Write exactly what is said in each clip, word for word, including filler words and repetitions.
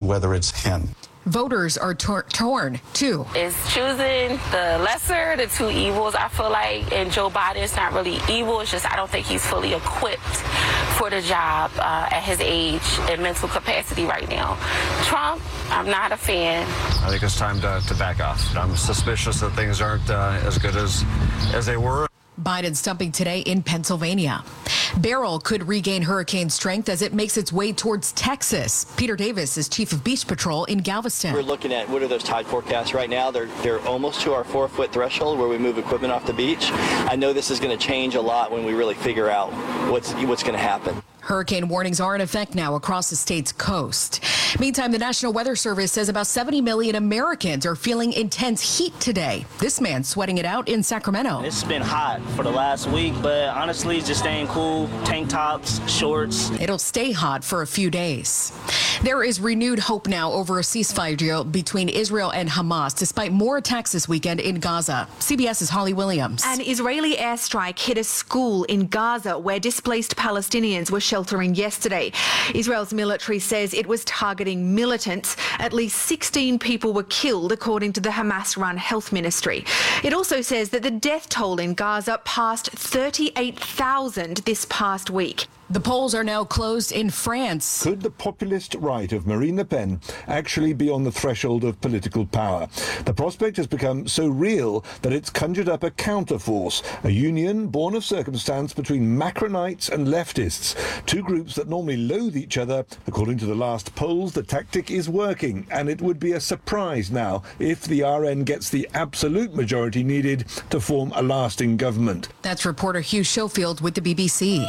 whether it's him. Voters are tor- torn, too. It's choosing the lesser, the two evils, I feel like, and Joe Biden's not really evil. It's just I don't think he's fully equipped for the job uh, at his age and mental capacity right now. Trump, I'm not a fan. I think it's time to, to back off. I'm suspicious that things aren't uh, as good as, as they were. Biden stumping today in Pennsylvania. Beryl could regain hurricane strength as it makes its way towards Texas. Peter Davis is chief of beach patrol in Galveston. We're looking at what are those tide forecasts right now. They're they're almost to our four foot threshold where we move equipment off the beach. I know this is going to change a lot when we really figure out what's what's going to happen. Hurricane warnings are in effect now across the state's coast. Meantime, the National Weather Service says about seventy million Americans are feeling intense heat today. This man sweating it out in Sacramento. It's been hot for the last week, but honestly, just staying cool, tank tops, shorts. It'll stay hot for a few days. There is renewed hope now over a ceasefire deal between Israel and Hamas, despite more attacks this weekend in Gaza. CBS's Holly Williams. An Israeli airstrike hit a school in Gaza where displaced Palestinians were sheltering yesterday. Israel's military says it was targeting militants. At least sixteen people were killed, according to the Hamas-run health ministry. It also says that the death toll in Gaza passed thirty-eight thousand this past week. The polls are now closed in France. Could the populist right of Marine Le Pen actually be on the threshold of political power? The prospect has become so real that it's conjured up a counterforce, a union born of circumstance between Macronites and leftists, two groups that normally loathe each other. According to the last polls, the tactic is working, and it would be a surprise now if the R N gets the absolute majority needed to form a lasting government. That's reporter Hugh Schofield with the B B C.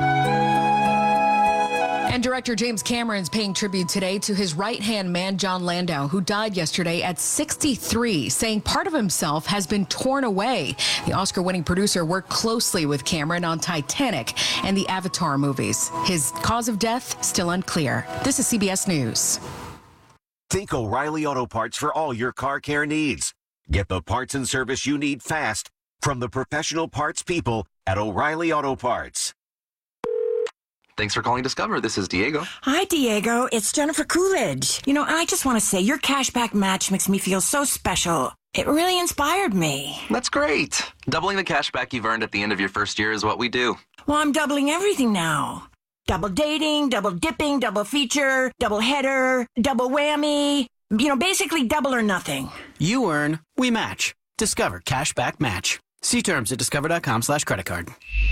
And director James Cameron's paying tribute today to his right-hand man, John Landau, who died yesterday at sixty-three, saying part of himself has been torn away. The Oscar-winning producer worked closely with Cameron on Titanic and the Avatar movies. His cause of death still unclear. This is C B S News. Think O'Reilly Auto Parts for all your car care needs. Get the parts and service you need fast from the professional parts people at O'Reilly Auto Parts. Thanks for calling Discover. This is Diego. Hi, Diego. It's Jennifer Coolidge. You know, I just want to say your cashback match makes me feel so special. It really inspired me. That's great. Doubling the cashback you've earned at the end of your first year is what we do. Well, I'm doubling everything now. Double dating, double dipping, double feature, double header, double whammy. You know, basically double or nothing. You earn, we match. Discover Cashback Match. See terms at discover.com slash credit card.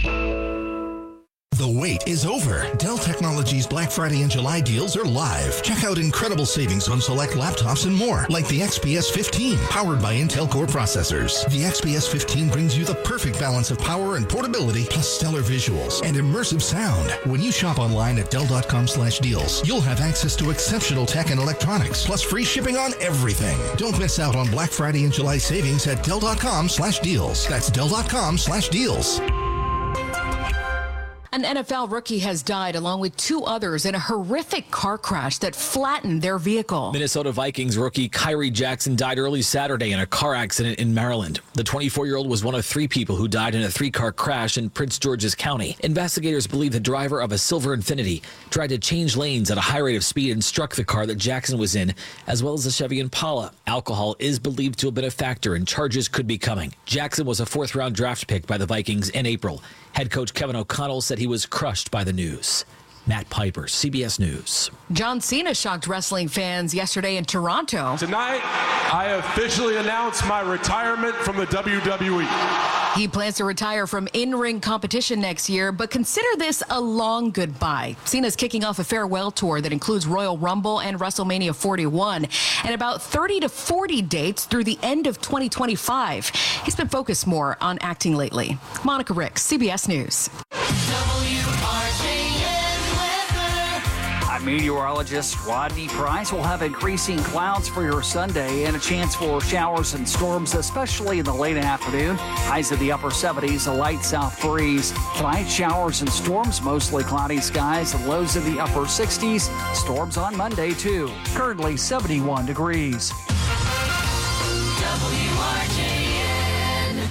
The wait is over. Dell Technologies Black Friday and July deals are live. Check out incredible savings on select laptops and more, like the X P S fifteen, powered by Intel Core processors. The X P S fifteen brings you the perfect balance of power and portability, plus stellar visuals and immersive sound. When you shop online at Dell.com slash deals, you'll have access to exceptional tech and electronics, plus free shipping on everything. Don't miss out on Black Friday and July savings at Dell.com slash deals. That's Dell.com slash deals. An N F L rookie has died along with two others in a horrific car crash that flattened their vehicle. Minnesota Vikings rookie Kyrie Jackson died early Saturday in a car accident in Maryland. The twenty-four-year-old was one of three people who died in a three-car crash in Prince George's County. Investigators believe the driver of a silver Infiniti tried to change lanes at a high rate of speed and struck the car that Jackson was in, as well as a Chevy Impala. Alcohol is believed to have been a factor, and charges could be coming. Jackson was a fourth-round draft pick by the Vikings in April. Head coach Kevin O'Connell said he was crushed by the news. Matt Piper, C B S News. John Cena shocked wrestling fans yesterday in Toronto. Tonight, I officially announce my retirement from the W W E. He plans to retire from in-ring competition next year, but consider this a long goodbye. Cena's kicking off a farewell tour that includes Royal Rumble and WrestleMania forty-one, and about thirty to forty dates through the end of twenty twenty-five. He's been focused more on acting lately. Monica Ricks, C B S News. I'm meteorologist Rodney Price. We'll have increasing clouds for your Sunday and a chance for showers and storms, especially in the late afternoon. Highs in the upper seventies, a light south breeze. Tonight, showers and storms, mostly cloudy skies, and lows in the upper sixties. Storms on Monday, too. Currently seventy-one degrees. W R J N.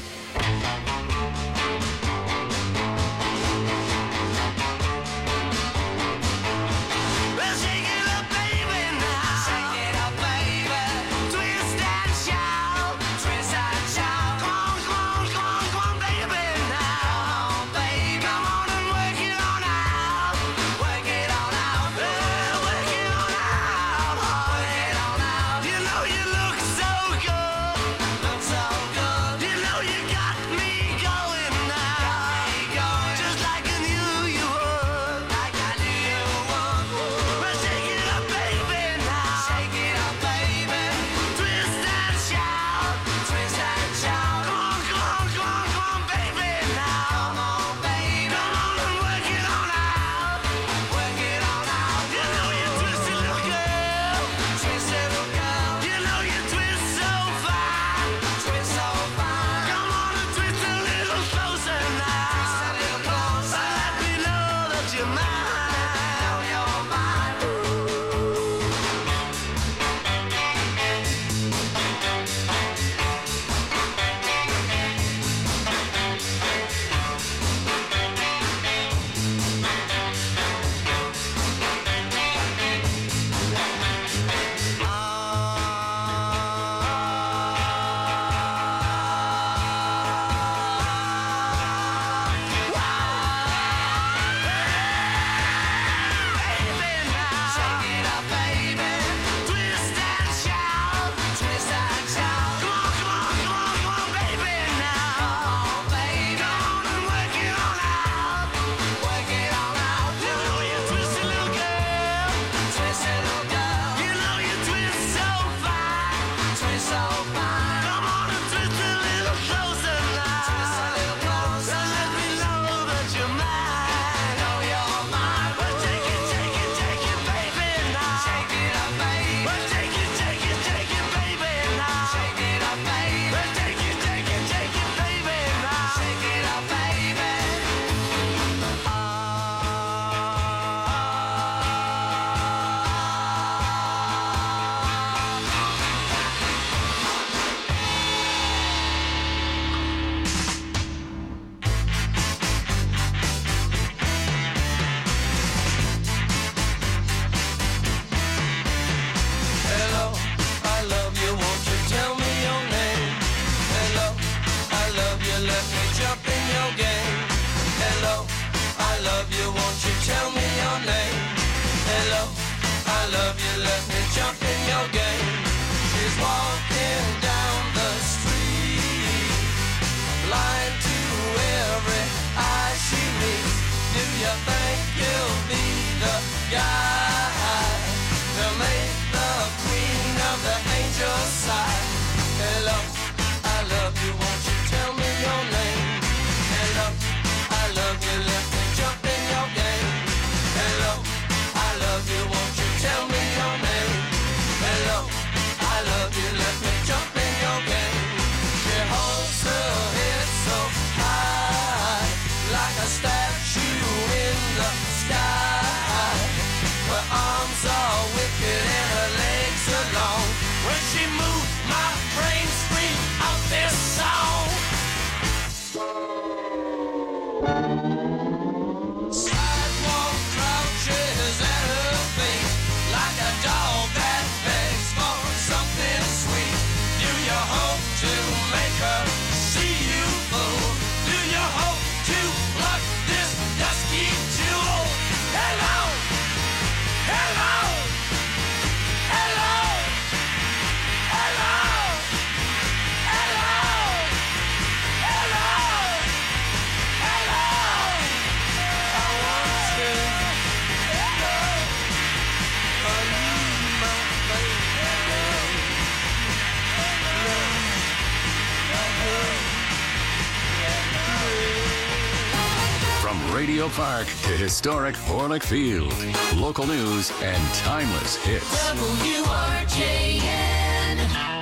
Memorial Park to historic Orlick Field. Local news and timeless hits. W R J N.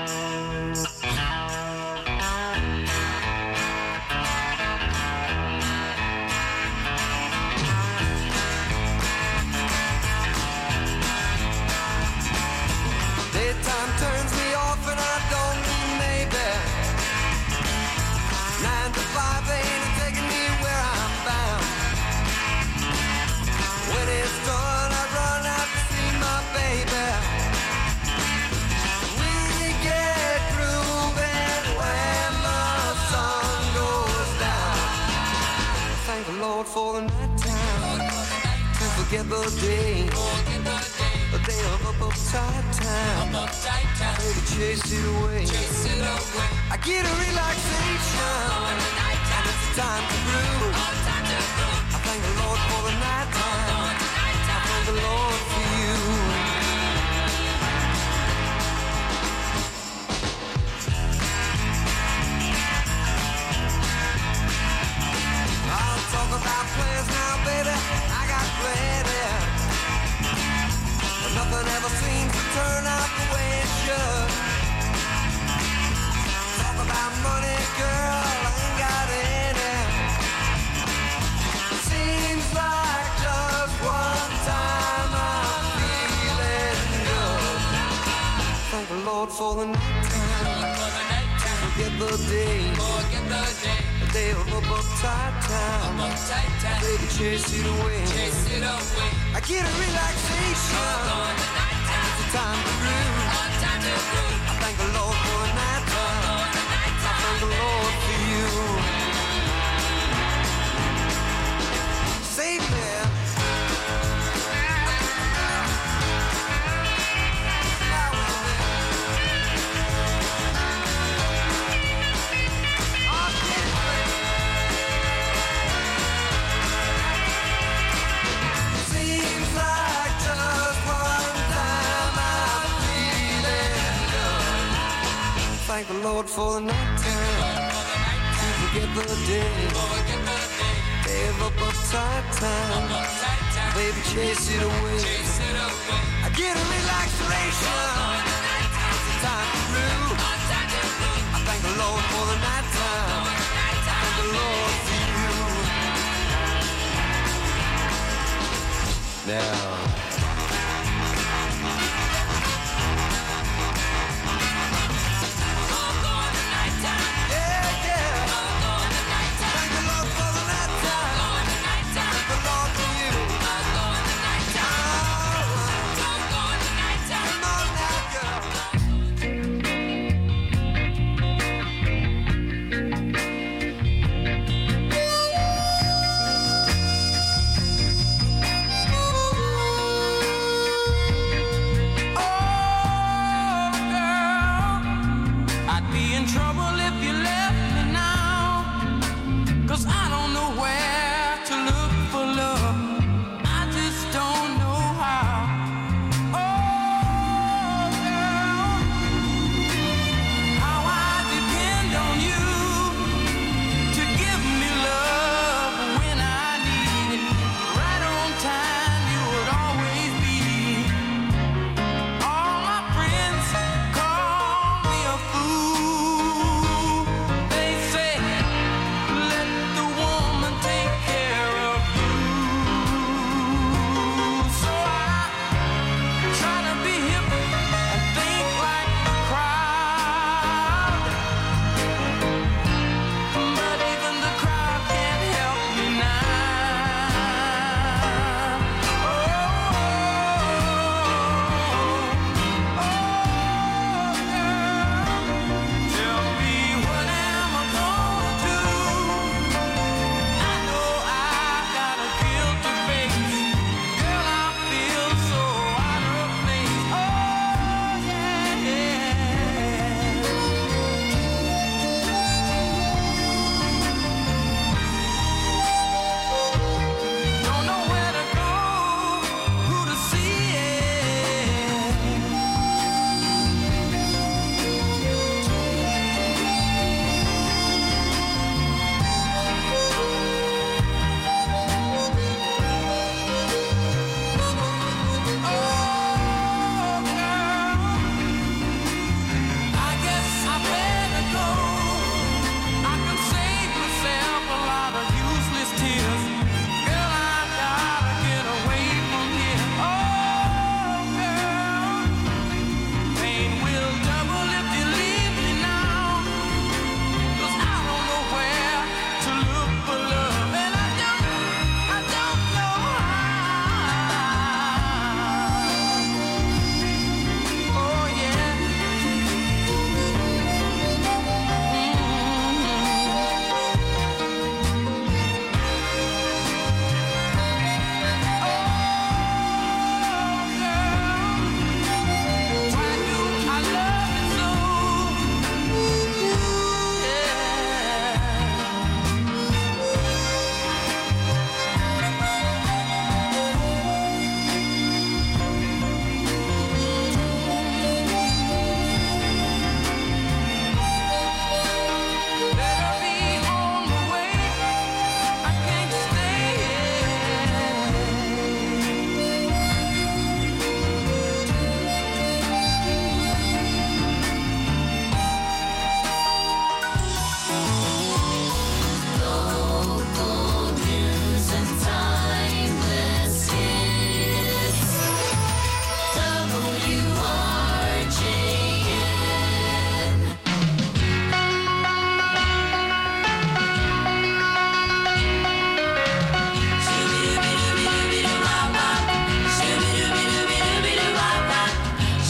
Daytime turns me off and I don't need maybe. Nine to five, they ain't taking me where I'm bound. When it's done, I run out to see my baby. We get grooving when the sun goes down. Thank the Lord for the night time. Can't forget the day. The day of up uptight time. Baby, chase it away. I get a relaxation. And it's time to groove. I thank the Lord for the night time. I thank the Lord for you. I'll talk about plans now, baby. I got plenty. But nothing ever seems to turn out the way it should. Talk about money, girl, I ain't got any. Seems like just one time I'm feeling good. Thank the Lord for the night time. Forget the day. The day of up uptight time. Baby, chase it away. I get a relaxation. It's a time to groove. I thank the Lord for the night time. I thank the Lord for you. Save me. Seems like just one time I'm feeling good. Thank the Lord for the night time. To forget the day. Day of up uptight time. Baby, chase it away. I get a relaxation. It's a time to groove. I thank the Lord for the night time. I thank the Lord for you. Now.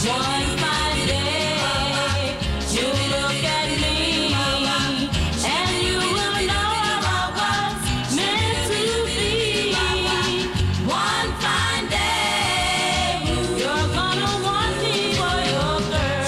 One fine day, you look at me, and you will know I was meant to be. One fine day, you're gonna want me for your girl.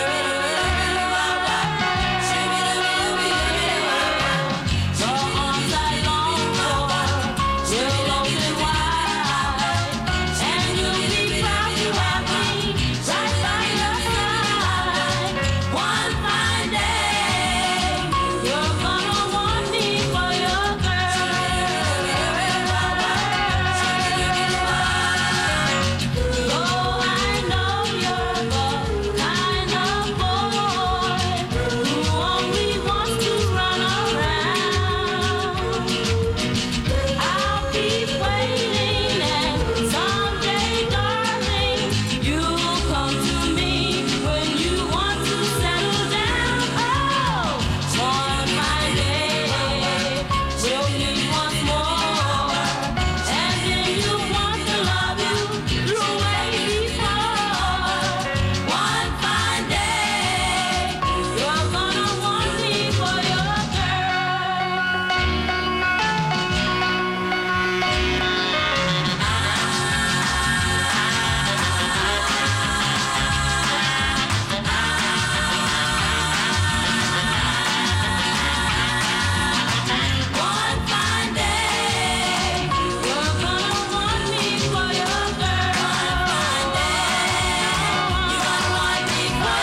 Your arms are long, will open wide, and you'll be proud to have me right by your side. One fine day, you're gonna want me for your girl. Oh, I know you're the kind of boy who only wants to run around. I'll keep waiting, and someday, darling, you'll come to me when you want to settle down. Oh, one fine day, we'll meet once more, and then you want to love you the way before. One fine day, you're gonna want me for your One fine day, you're gonna want me for your girl. One fine day, you're gonna want me for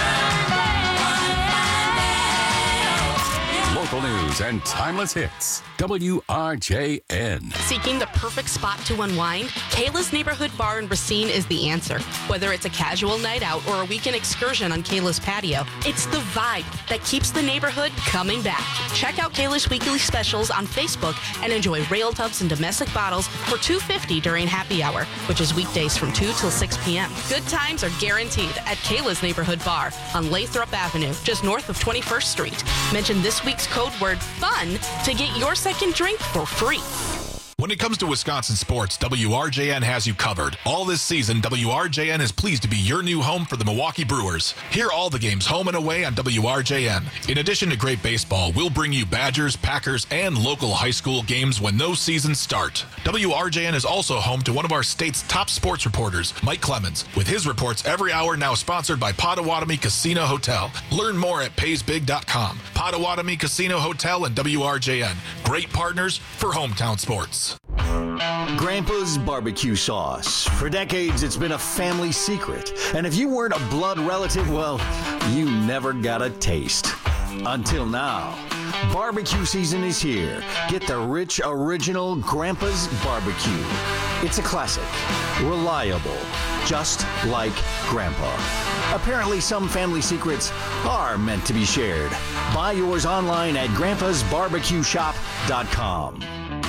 your girl. Local news and timeless hits. W R J N. Seeking the perfect spot to unwind? Kayla's Neighborhood Bar in Racine is the answer. Whether it's a casual night out or a weekend excursion on Kayla's patio, it's the vibe that keeps the neighborhood coming back. Check out Kayla's weekly specials on Facebook and enjoy rail tubs and domestic bottles for two dollars and fifty cents during happy hour, which is weekdays from two till six p.m. Good times are guaranteed at Kayla's Neighborhood Bar on Lathrop Avenue, just north of twenty-first Street. Mention this week's code word FUN to get your second drink for free. When it comes to Wisconsin sports, W R J N has you covered. All this season, W R J N is pleased to be your new home for the Milwaukee Brewers. Hear all the games home and away on W R J N. In addition to great baseball, we'll bring you Badgers, Packers, and local high school games when those seasons start. W R J N is also home to one of our state's top sports reporters, Mike Clemens, with his reports every hour, now sponsored by Potawatomi Casino Hotel. Learn more at pays big dot com. Potawatomi Casino Hotel and W R J N. Great partners for hometown sports. Grandpa's barbecue sauce. For decades, it's been a family secret. And if you weren't a blood relative, well, you never got a taste. Until now. Barbecue season is here. Get the rich, original Grandpa's barbecue. It's a classic. Reliable. Just like Grandpa. Apparently, some family secrets are meant to be shared. Buy yours online at grandpas barbecue shop dot com.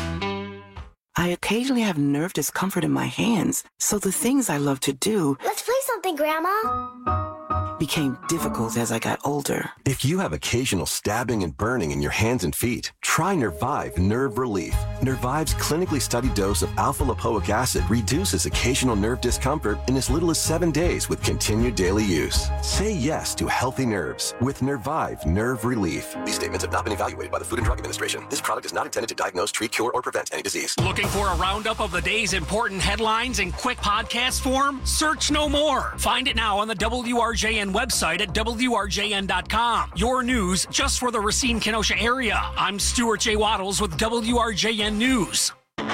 I occasionally have nerve discomfort in my hands, so the things I love to do Let's play something, Grandma. became difficult as I got older. If you have occasional stabbing and burning in your hands and feet, try Nervive Nerve Relief. Nervive's clinically studied dose of alpha-lipoic acid reduces occasional nerve discomfort in as little as seven days with continued daily use. Say yes to healthy nerves with Nervive Nerve Relief. These statements have not been evaluated by the Food and Drug Administration. This product is not intended to diagnose, treat, cure, or prevent any disease. Looking for a roundup of the day's important headlines in quick podcast form? Search no more. Find it now on the W R J N website at W R J N dot com. Your news just for the Racine-Kenosha area. I'm Stuart J. Waddles with W R J N News.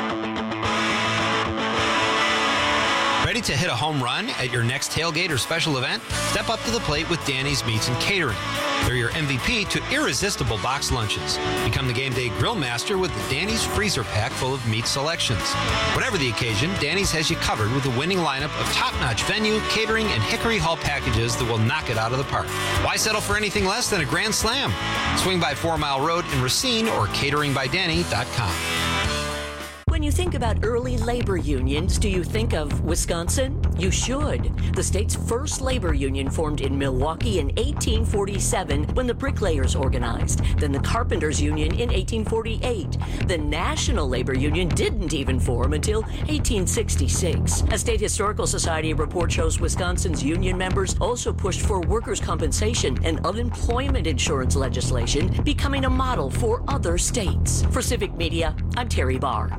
Ready to hit a home run at your next tailgate or special event? Step up to the plate with Danny's Meats and Catering. They're your M V P to irresistible box lunches. Become the game day grill master with the Danny's freezer pack full of meat selections. Whatever the occasion, Danny's has you covered with a winning lineup of top-notch venue, catering, and Hickory Hall packages that will knock it out of the park. Why settle for anything less than a grand slam? Swing by Four Mile Road in Racine or catering by danny dot com. When you think about early labor unions, do you think of Wisconsin? You should. The state's first labor union formed in Milwaukee in eighteen forty-seven when the bricklayers organized. Then the carpenters union in eighteen forty-eight. The National Labor Union didn't even form until eighteen sixty-six. A State Historical Society report shows Wisconsin's union members also pushed for workers' compensation and unemployment insurance legislation, becoming a model for other states. For Civic Media, I'm Terry Barr.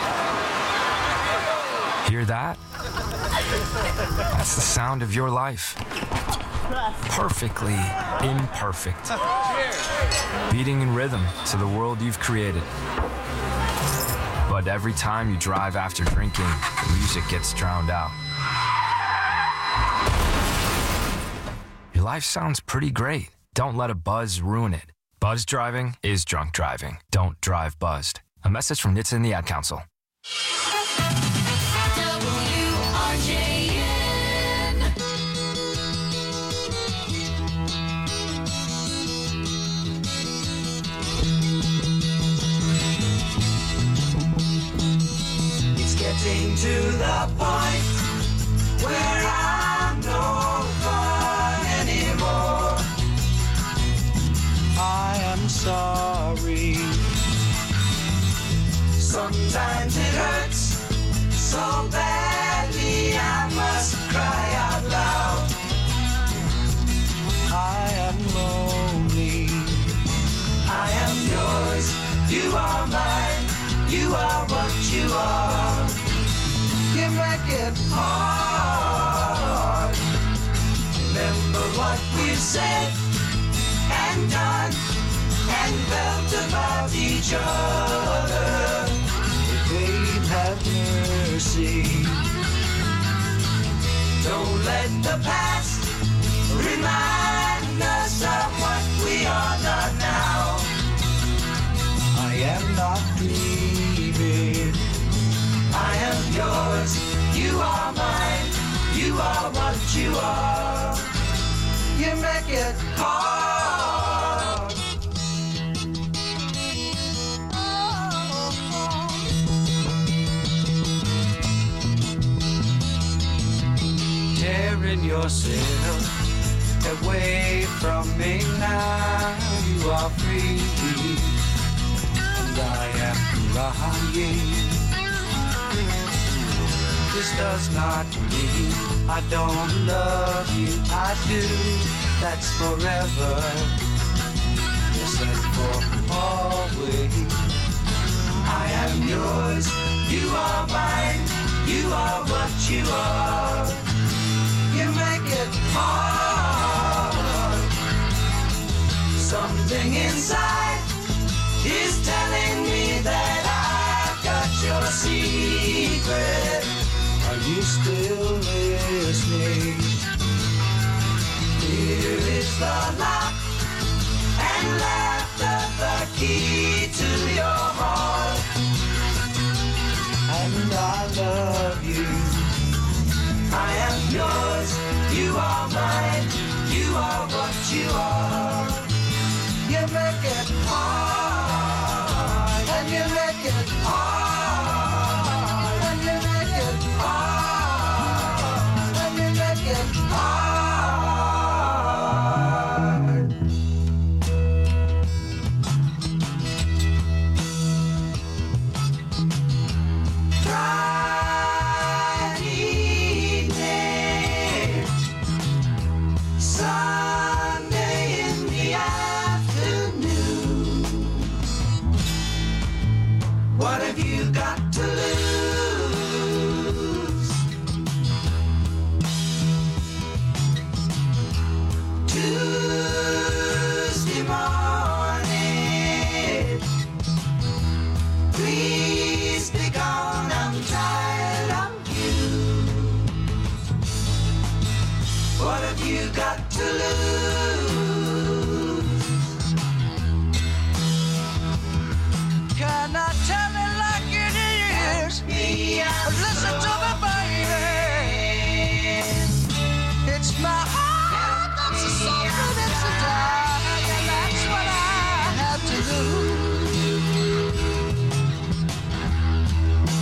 Hear that? That's the sound of your life. Perfectly imperfect. Beating in rhythm to the world you've created. But every time you drive after drinking, the music gets drowned out. Your life sounds pretty great. Don't let a buzz ruin it. Buzz driving is drunk driving. Don't drive buzzed. A message from N H T S A and the Ad Council. W R J N. It's getting to the point where I'm no fun anymore. I am sorry. Sometimes it hurts so badly I must cry out loud. I am lonely. I am yours. You are mine. You are what you are. You make it hard. Remember what we've said and done and felt about each other. Babe, have mercy. Don't let the past remind us of what we are not now. I am not grieving. I am yours. You are mine. You are what you are. You make it hard. Tearing yourself away from me now. You are free, and I am crying. This does not mean I don't love you. I do. That's forever. Yes, and for always. I am yours. You are mine. You are what you are. You make it hard. Something inside is telling me that I've got your secret. Are you still listening? Here is the lock and laughter, the key to your heart. And I love you. I am yours, you are mine, you are what you are. You make it hard, and you make it hard, and you make it hard, and you make it hard. What have you got to lose? Tuesday morning, please be gone, I'm tired of you. What have you got to lose? Can I tell it like it is? Listen to me, baby. It's my heart that's a suffering, it's a dying, and that's what I have to do.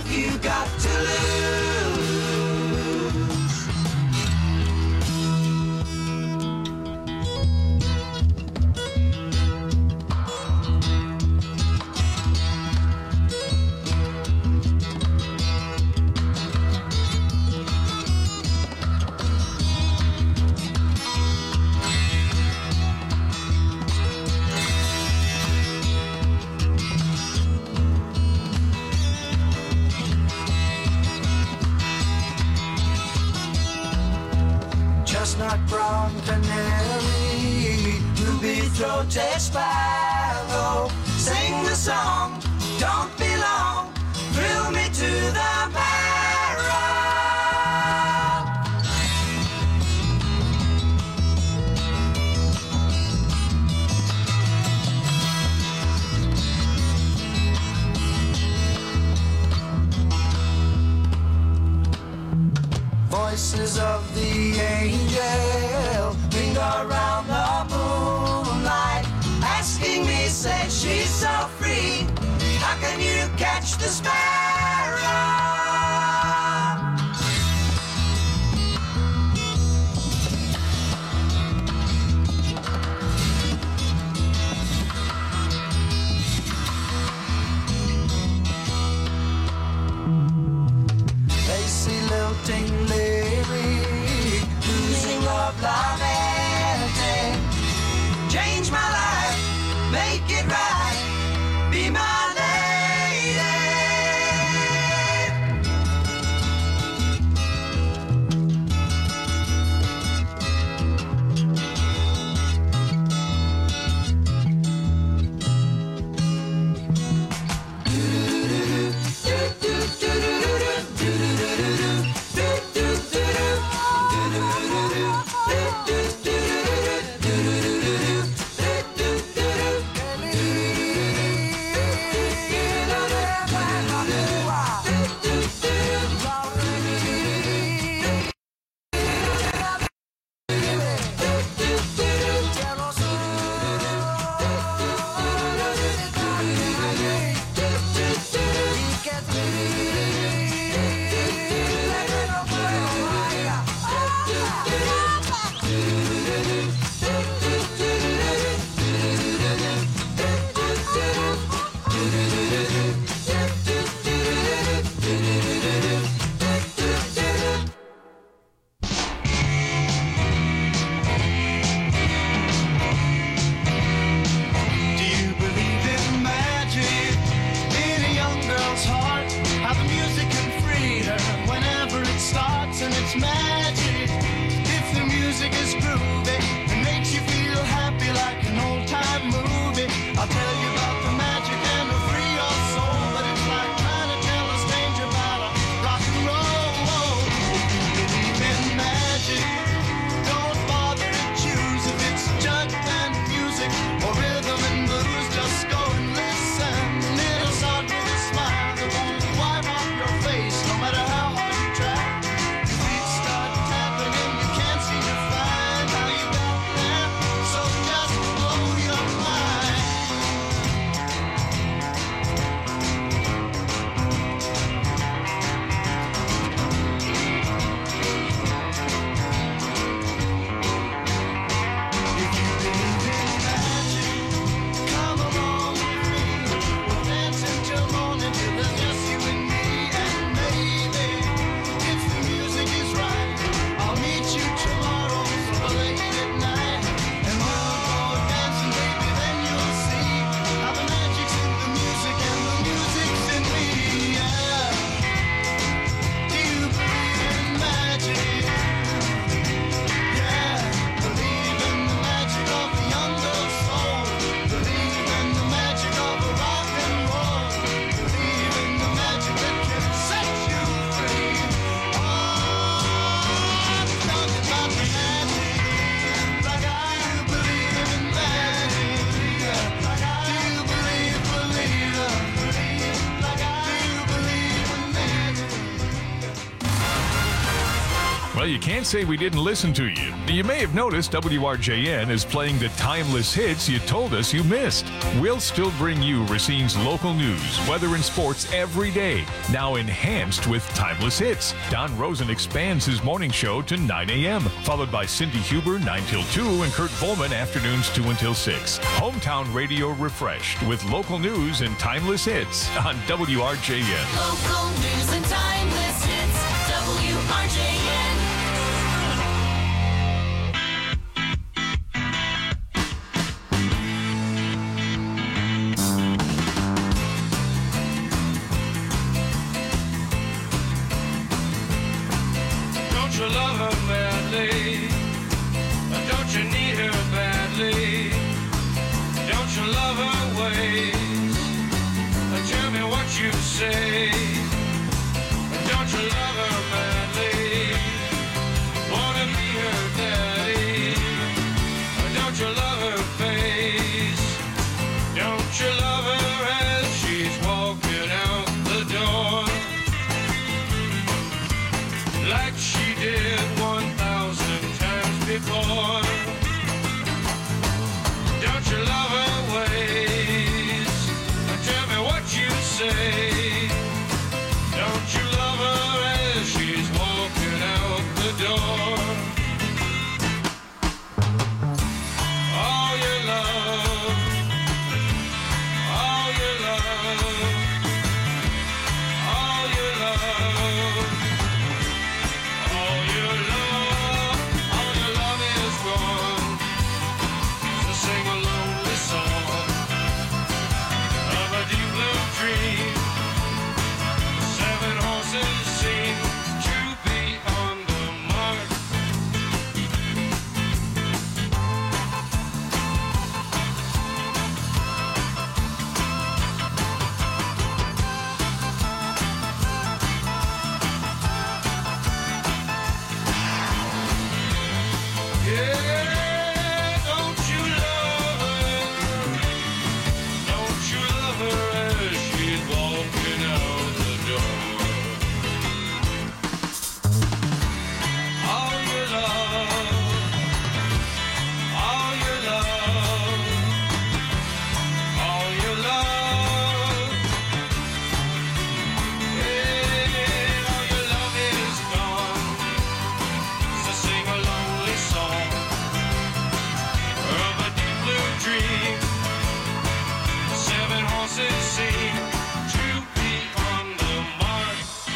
have you got to lose? Chestnut brown canary, ruby throated sparrow, sing the song, don't be long, thrill me to the marrow. Voices of the angel ring around the moonlight, asking me, say she's so free, how can you catch the sparrow? Lacy lilting lyric, losing love lamenting, change my life, make it right, be my lady. Well, you can't say we didn't listen to you. You may have noticed W R J N is playing the timeless hits you told us you missed. We'll still bring you Racine's local news, weather, and sports every day, now enhanced with timeless hits. Don Rosen expands his morning show to nine a.m., followed by Cindy Huber nine till two and Kurt Volman afternoons two until six. Hometown radio refreshed with local news and timeless hits on W R J N. Local news and timeless hits, W R J N. Don't you love her badly? Don't you need her badly? Don't you love her ways? Tell me what you say. Don't you love her badly? Wanna be her daddy? Don't you love her face? Don't you love her as she's walking out the door? Like she did one thousand times before. Don't you love her ways? Tell me what you say. Don't you love her as she's walking out the door? All your love, all your love, all your love, all your love, all your love is gone. So sing a lonely song of a deep blue dream. Seven horses seem to be on the mark. Yeah, don't you love her? Don't you love her as she's walking out the door? All your love, all your love, all your love. Yeah, all your love is gone. So sing a lonely song of a deep blue dream. Seven horses seem to be on the mark.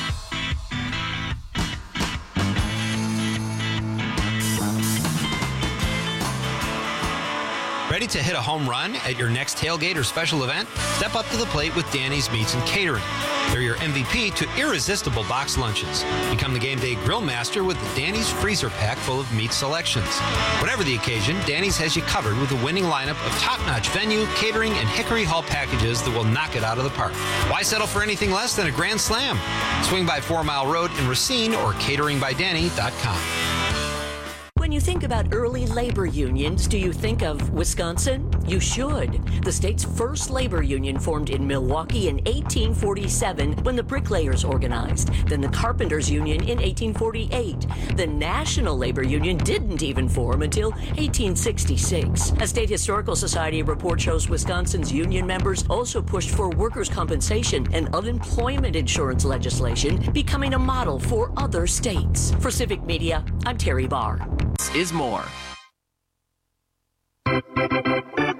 Ready to hit a home run at your next tailgate or special event? Step up to the plate with Danny's Meats and Catering. They're your M V P to irresistible box lunches. Become the game day grill master with the Danny's freezer pack full of meat selections. Whatever the occasion, Danny's has you covered with a winning lineup of top-notch venue, catering, and Hickory Hall packages that will knock it out of the park. Why settle for anything less than a grand slam? Swing by Four Mile Road in Racine or catering by danny dot com. When you think about early labor unions, do you think of Wisconsin? You should. The state's first labor union formed in Milwaukee in eighteen forty-seven when the bricklayers organized. Then the carpenters union in eighteen forty-eight. The National Labor Union didn't even form until eighteen sixty-six. A State Historical Society report shows Wisconsin's union members also pushed for workers' compensation and unemployment insurance legislation, becoming a model for other states. For Civic Media, I'm Terry Barr. Is more.